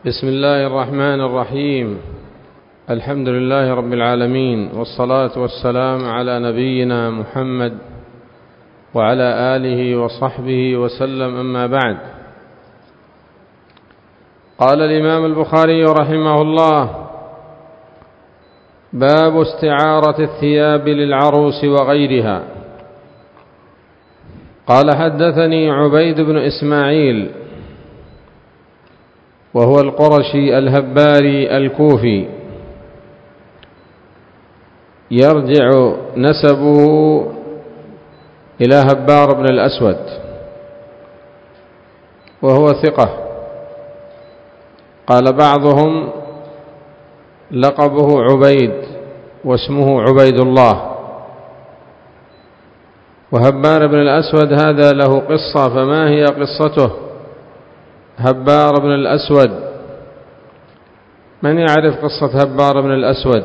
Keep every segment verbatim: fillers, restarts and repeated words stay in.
بسم الله الرحمن الرحيم. الحمد لله رب العالمين، والصلاة والسلام على نبينا محمد وعلى آله وصحبه وسلم، أما بعد. قال الإمام البخاري رحمه الله: باب استعارة الثياب للعروس وغيرها. قال: حدثني عبيد بن إسماعيل، وهو القرشي الهباري الكوفي، يرجع نسبه إلى هبار بن الأسود، وهو ثقة. قال بعضهم: لقبه عبيد واسمه عبيد الله. وهبار بن الأسود هذا له قصة، فما هي قصته؟ هبار بن الأسود، من يعرف قصة هبار بن الأسود؟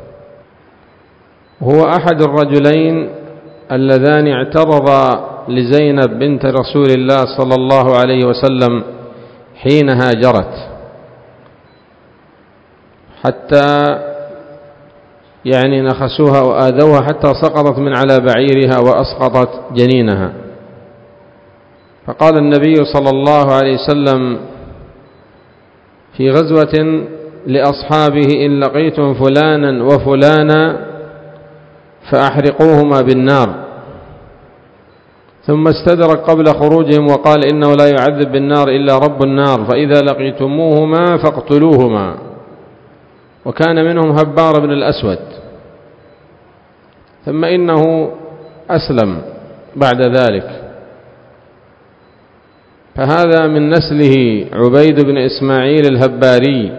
هو أحد الرجلين اللذان اعترضا لزينب بنت رسول الله صلى الله عليه وسلم حين هاجرت، حتى يعني نخسوها وآذوها حتى سقطت من على بعيرها وأسقطت جنينها. فقال النبي صلى الله عليه وسلم في غزوة لأصحابه: إن لقيتم فلانا وفلانا فأحرقوهما بالنار. ثم استدرك قبل خروجهم وقال: إنه لا يعذب بالنار إلا رب النار، فإذا لقيتموهما فاقتلوهما. وكان منهم هبار بن الأسود، ثم إنه أسلم بعد ذلك، فهذا من نسله عبيد بن إسماعيل الهباري.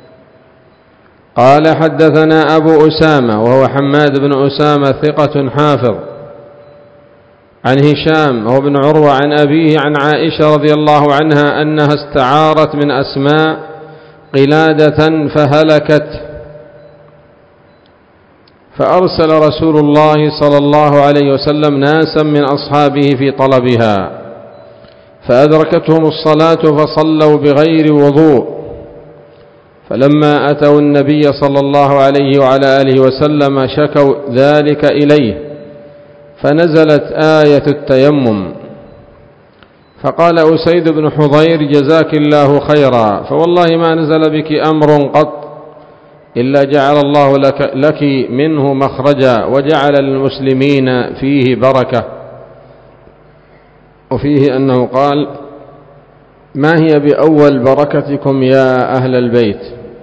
قال: حدثنا أبو أسامة، وهو حماد بن أسامة ثقة حافظ، عن هشام وهو بن عروة عن أبيه عن عائشة رضي الله عنها أنها استعارت من أسماء قلادة فهلكت، فأرسل رسول الله صلى الله عليه وسلم ناسا من أصحابه في طلبها، فأدركتهم الصلاة فصلوا بغير وضوء. فلما أتوا النبي صلى الله عليه وعلى آله وسلم شكوا ذلك إليه، فنزلت آية التيمم. فقال أسيد بن حضير: جزاك الله خيرا، فوالله ما نزل بك أمر قط إلا جعل الله لك, لك منه مخرجا، وجعل للمسلمين فيه بركة. وفيه أنه قال: ما هي بأول بركتكم يا أهل البيت.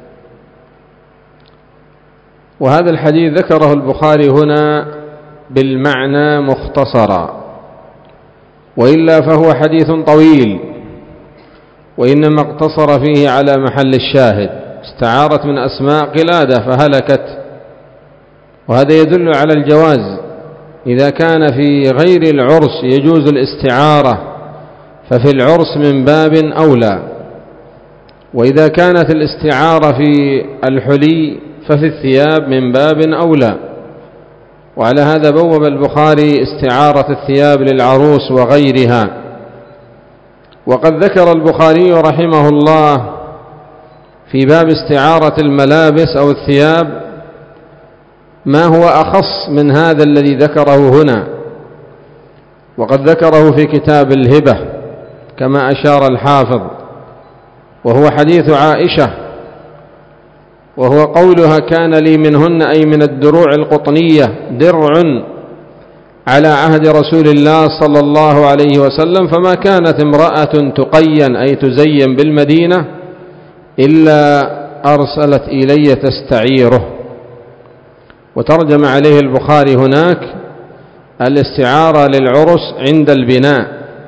وهذا الحديث ذكره البخاري هنا بالمعنى مختصرا، وإلا فهو حديث طويل، وإنما اقتصر فيه على محل الشاهد: استعارت من أسماء قلادة فهلكت. وهذا يدل على الجواز إذا كان في غير العرس يجوز الاستعارة، ففي العرس من باب أولى. وإذا كانت الاستعارة في الحلي ففي الثياب من باب أولى. وعلى هذا بوب البخاري استعارة الثياب للعروس وغيرها. وقد ذكر البخاري رحمه الله في باب استعارة الملابس أو الثياب ما هو أخص من هذا الذي ذكره هنا، وقد ذكره في كتاب الهبة كما أشار الحافظ، وهو حديث عائشة، وهو قولها: كان لي منهن، أي من الدروع القطنية، درع على عهد رسول الله صلى الله عليه وسلم، فما كانت امرأة تقين أي تزين بالمدينة إلا أرسلت إلي تستعيره. وترجم عليه البخاري هناك الاستعارة للعرس عند البناء،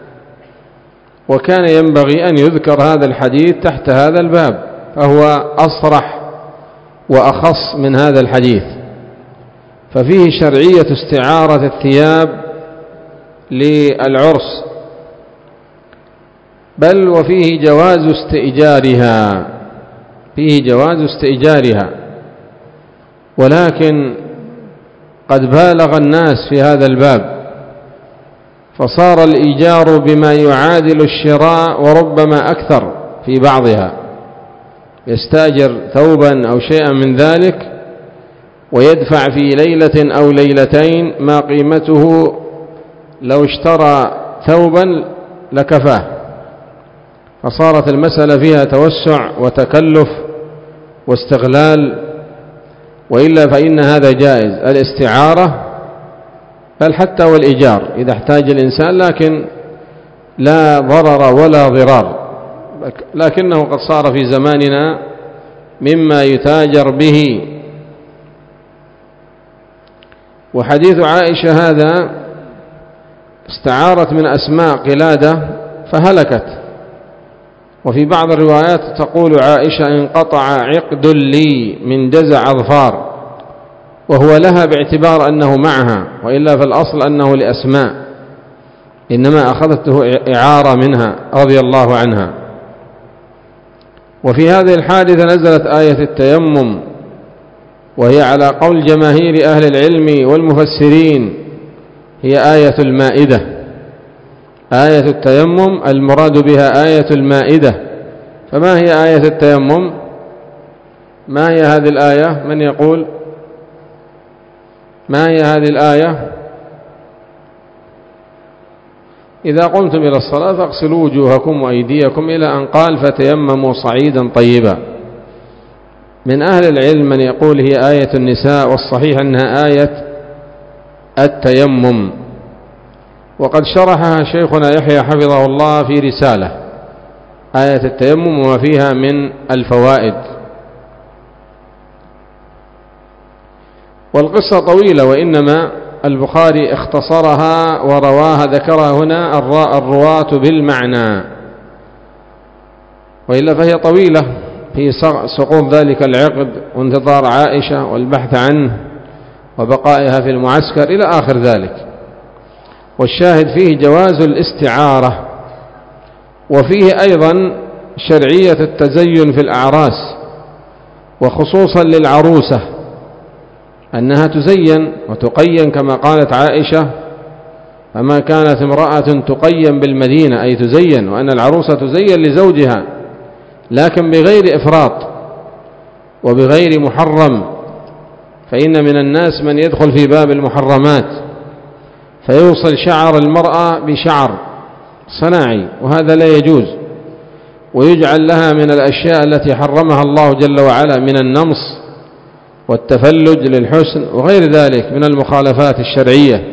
وكان ينبغي أن يذكر هذا الحديث تحت هذا الباب، فهو أصرح وأخص من هذا الحديث. ففيه شرعية استعارة الثياب للعرس، بل وفيه جواز استئجارها، فيه جواز استئجارها. ولكن قد بالغ الناس في هذا الباب، فصار الإيجار بما يعادل الشراء وربما أكثر في بعضها، يستأجر ثوبا أو شيئا من ذلك ويدفع في ليلة أو ليلتين ما قيمته لو اشترى ثوبا لكفاه، فصارت المسألة فيها توسع وتكلف واستغلال، وإلا فإن هذا جائز الاستعارة، بل حتى والإيجار إذا احتاج الإنسان، لكن لا ضرر ولا ضرار، لكنه قد صار في زماننا مما يتاجر به. وحديث عائشة هذا استعارت من أسماء قلادة فهلكت، وفي بعض الروايات تقول عائشة انقطع عقد لي من جزع أظفار، وهو لها باعتبار أنه معها، وإلا فالأصل أنه لأسماء، إنما أخذته إعارة منها رضي الله عنها. وفي هذه الحادثة نزلت آية التيمم، وهي على قول جماهير أهل العلم والمفسرين هي آية المائدة. آية التيمم المراد بها آية المائدة. فما هي آية التيمم؟ ما هي هذه الآية؟ من يقول؟ ما هي هذه الآية؟ إذا قمتم إلى الصلاة فاغسلوا وجوهكم وأيديكم إلى أن قال فتيمموا صعيدا طيبا. من أهل العلم من يقول هي آية النساء، والصحيح أنها آية التيمم، وقد شرحها شيخنا يحيى حفظه الله في رسالة آية التيمم وما فيها من الفوائد. والقصة طويلة، وإنما البخاري اختصرها ورواها، ذكرها هنا الرواة بالمعنى، وإلا فهي طويلة في سقوط ذلك العقد وانتظار عائشة والبحث عنه وبقائها في المعسكر إلى آخر ذلك. والشاهد فيه جواز الاستعارة، وفيه أيضا شرعية التزين في الأعراس، وخصوصا للعروسة أنها تزين وتقين كما قالت عائشة: فما كانت امرأة تقين بالمدينة، أي تزين، وأن العروسة تزين لزوجها لكن بغير إفراط وبغير محرم، فإن من الناس من يدخل في باب المحرمات فيوصل شعر المرأة بشعر صناعي، وهذا لا يجوز، ويجعل لها من الأشياء التي حرمها الله جل وعلا من النمص والتفلج للحسن وغير ذلك من المخالفات الشرعية،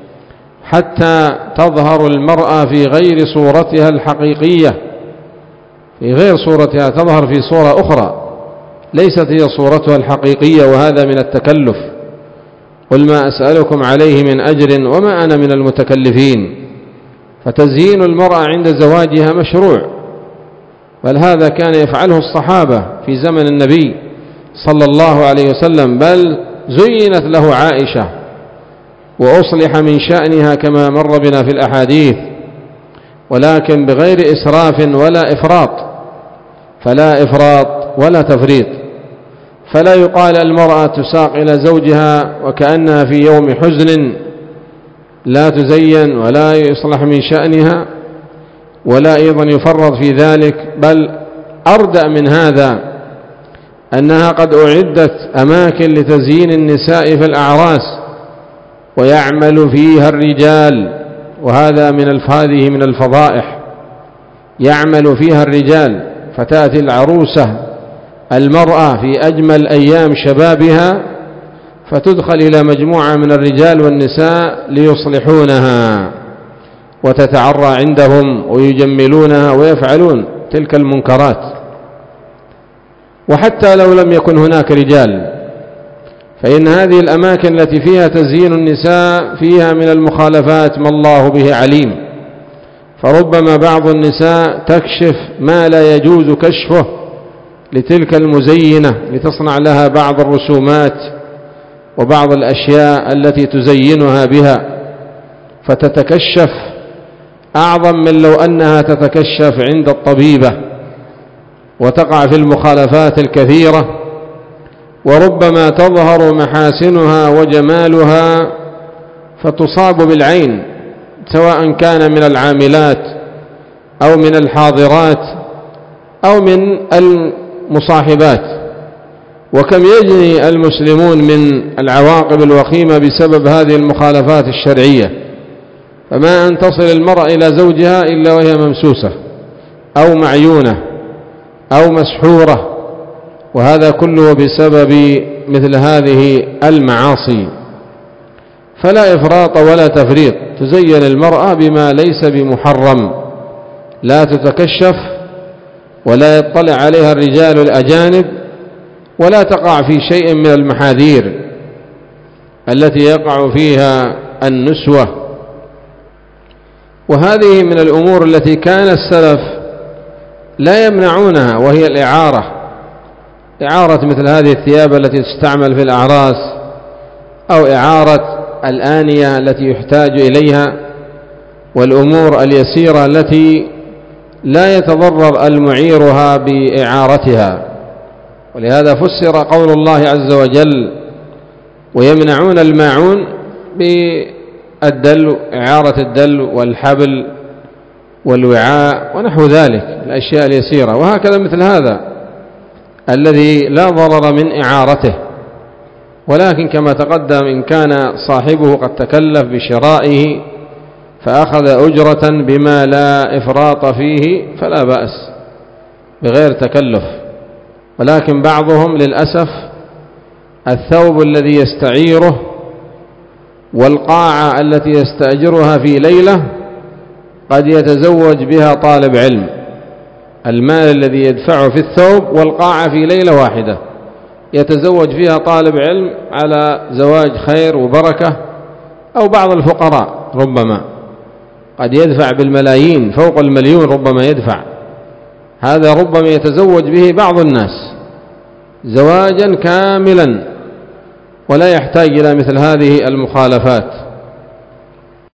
حتى تظهر المرأة في غير صورتها الحقيقية، في غير صورتها، تظهر في صورة أخرى ليست هي صورتها الحقيقية، وهذا من التكلف. قل ما أسألكم عليه من أجر وما أنا من المتكلفين. فتزيين المرأة عند زواجها مشروع، بل هذا كان يفعله الصحابة في زمن النبي صلى الله عليه وسلم، بل زينت له عائشة وأصلح من شأنها كما مر بنا في الأحاديث، ولكن بغير إسراف ولا إفراط، فلا إفراط ولا تفريط. فلا يقال المرأة تساق إلى زوجها وكأنها في يوم حزن لا تزين ولا يصلح من شأنها، ولا أيضا يفرط في ذلك، بل أردأ من هذا أنها قد أعدت أماكن لتزيين النساء في الأعراس ويعمل فيها الرجال، وهذا من هذه من الفضائح، يعمل فيها الرجال. فتأتي العروسة المرأة في أجمل أيام شبابها فتدخل إلى مجموعة من الرجال والنساء ليصلحونها وتتعرى عندهم ويجملونها ويفعلون تلك المنكرات. وحتى لو لم يكن هناك رجال، فإن هذه الأماكن التي فيها تزيين النساء فيها من المخالفات ما الله به عليم، فربما بعض النساء تكشف ما لا يجوز كشفه لتلك المزينة لتصنع لها بعض الرسومات وبعض الأشياء التي تزينها بها، فتتكشف أعظم من لو أنها تتكشف عند الطبيبة، وتقع في المخالفات الكثيرة، وربما تظهر محاسنها وجمالها فتصاب بالعين، سواء كان من العاملات أو من الحاضرات أو من مصاحبات، وكم يجني المسلمون من العواقب الوخيمة بسبب هذه المخالفات الشرعية. فما أن تصل المرأة إلى زوجها إلا وهي ممسوسة أو معيونة أو مسحورة، وهذا كله بسبب مثل هذه المعاصي. فلا إفراط ولا تفريط، تزين المرأة بما ليس بمحرم، لا تتكشف ولا يطلع عليها الرجال الأجانب، ولا تقع في شيء من المحاذير التي يقع فيها النسوة. وهذه من الأمور التي كان السلف لا يمنعونها، وهي الإعارة، إعارة مثل هذه الثياب التي تستعمل في الأعراس، أو إعارة الآنية التي يحتاج إليها، والأمور اليسيرة التي لا يتضرر المعيرها بإعارتها. ولهذا فسر قول الله عز وجل: ويمنعون الماعون بالدلو، إعارة الدلو والحبل والوعاء ونحو ذلك الأشياء اليسيرة. وهكذا مثل هذا الذي لا ضرر من إعارته، ولكن كما تقدم إن كان صاحبه قد تكلف بشرائه فأخذ أجرة بما لا إفراط فيه فلا بأس بغير تكلف. ولكن بعضهم للأسف الثوب الذي يستعيره والقاعة التي يستأجرها في ليلة قد يتزوج بها طالب علم، المال الذي يدفعه في الثوب والقاعة في ليلة واحدة يتزوج فيها طالب علم على زواج خير وبركة، أو بعض الفقراء ربما قد يدفع بالملايين، فوق المليون ربما يدفع، هذا ربما يتزوج به بعض الناس زواجا كاملا ولا يحتاج إلى مثل هذه المخالفات.